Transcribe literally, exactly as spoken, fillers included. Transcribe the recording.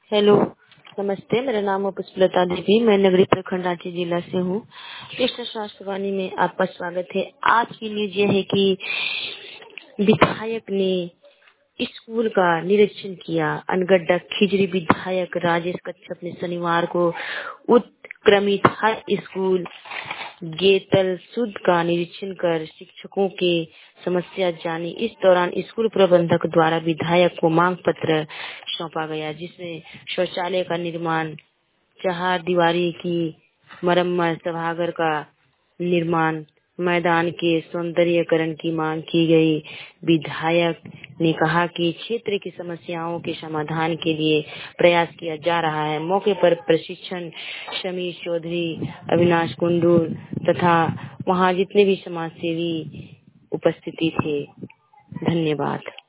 Hello, नमस्ते। मेरा नाम है पुष्पलता देवी। मैं नगरी प्रखंड रांची जिला से हूँ। कृष्ण स्वास्थ्य वाणी में आपका स्वागत है। आज की न्यूज ये है कि विधायक ने स्कूल का निरीक्षण किया। अनगड्डा खिजरी विधायक राजेश कच्छप ने शनिवार को उत्क्रमित हाई स्कूल गेतल सुध का निरीक्षण कर शिक्षकों की समस्या जानी। इस दौरान स्कूल प्रबंधक द्वारा विधायक को मांग पत्र सौंपा गया, जिसमें शौचालय का निर्माण, चार दीवारी की मरम्मत, सभागार का निर्माण, मैदान के सौंदर्यीकरण की मांग की गई। विधायक ने कहा कि क्षेत्र की समस्याओं के समाधान के लिए प्रयास किया जा रहा है। मौके पर प्रशिक्षण समीर चौधरी, अविनाश कुंडू तथा वहां जितने भी समाज सेवी उपस्थिति थे। धन्यवाद।